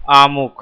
आमुख।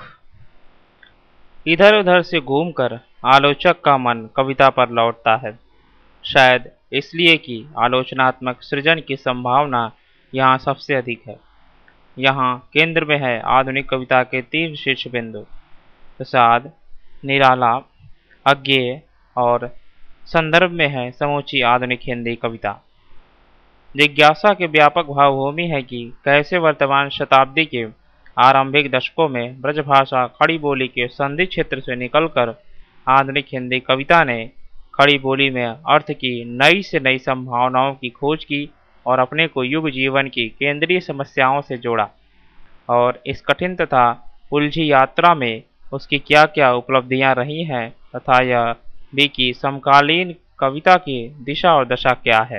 इधर उधर से घूमकर आलोचक का मन कविता पर लौटता है, शायद इसलिए कि आलोचनात्मक सृजन की संभावना यहाँ सबसे अधिक है। यहाँ केंद्र में है आधुनिक कविता के तीन शीर्ष बिंदु: प्रसाद, निराला, अज्ञेय, और संदर्भ में है समूची आधुनिक हिंदी कविता। जिज्ञासा के व्यापक भावभूमि है कि कैसे वर्तमान शताब्दी के आरंभिक दशकों में ब्रजभाषा खड़ी बोली के संधि क्षेत्र से निकलकर आधुनिक हिंदी कविता ने खड़ी बोली में अर्थ की नई से नई संभावनाओं की खोज की और अपने को युग जीवन की केंद्रीय समस्याओं से जोड़ा। और इस कठिन तथा उलझी यात्रा में उसकी क्या क्या उपलब्धियां रही हैं तथा यह भी कि समकालीन कविता की दिशा और दशा क्या है।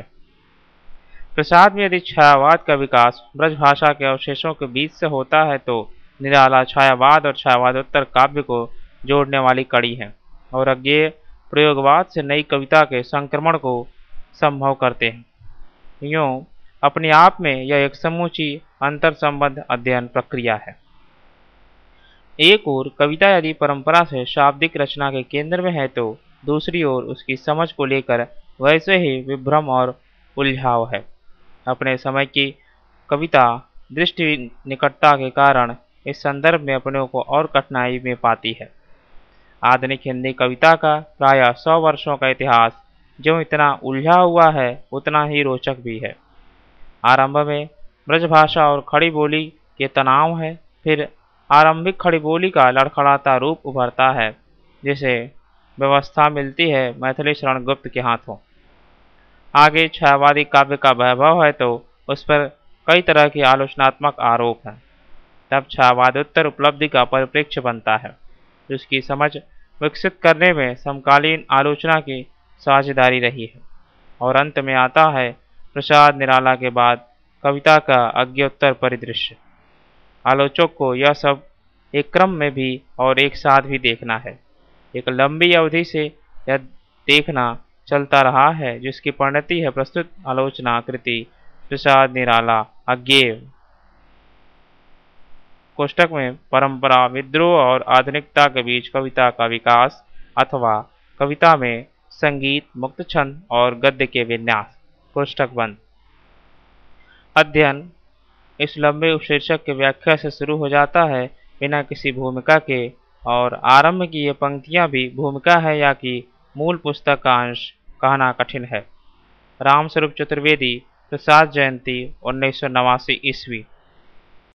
प्रसाद में यदि छायावाद का विकास ब्रजभाषा के अवशेषों के बीच से होता है तो निराला छायावाद और छायावादोत्तर काव्य को जोड़ने वाली कड़ी है, और अज्ञेय प्रयोगवाद से नई कविता के संक्रमण को संभव करते हैं। यूं अपने आप में यह एक समूची अंतर संबंध अध्ययन प्रक्रिया है। एक ओर कविता यदि परंपरा से शाब्दिक रचना के केंद्र में है तो दूसरी ओर उसकी समझ को लेकर वैसे ही विभ्रम और उलझाव है। अपने समय की कविता दृष्टि निकटता के कारण इस संदर्भ में अपने को और कठिनाई में पाती है। आधुनिक हिंदी कविता का प्राय 100 वर्षों का इतिहास जो इतना उलझा हुआ है उतना ही रोचक भी है। आरंभ में ब्रजभाषा और खड़ी बोली के तनाव है, फिर आरंभिक खड़ी बोली का लड़खड़ाता रूप उभरता है जिसे व्यवस्था मिलती है मैथिली शरण गुप्त के हाथों। आगे छायावादी काव्य का वैभव है तो उस पर कई तरह के आलोचनात्मक आरोप हैं। तब छायावादोत्तर उपलब्धि का परिप्रेक्ष्य बनता है जिसकी समझ विकसित करने में समकालीन आलोचना की साझेदारी रही है। और अंत में आता है प्रसाद निराला के बाद कविता का अज्ञेयोत्तर परिदृश्य। आलोचक को यह सब एक क्रम में भी और एक साथ भी देखना है। एक लंबी अवधि से यह देखना चलता रहा है जिसकी परिणति है प्रस्तुत आलोचना कृति प्रसाद निराला अज्ञेय कोष्टक में परंपरा, विद्रोह और आधुनिकता के बीच कविता का विकास अथवा कविता में संगीत, मुक्त छंद और गद्य के विन्यास कोष्टक बंद। अध्ययन इस लंबे उपशीर्षक के व्याख्या से शुरू हो जाता है बिना किसी भूमिका के, और आरंभ की ये पंक्तियां भी भूमिका है या कि मूल पुस्तक का अंश कहना कठिन है। रामस्वरूप चतुर्वेदी, प्रसाद जयंती 1989 ईस्वी।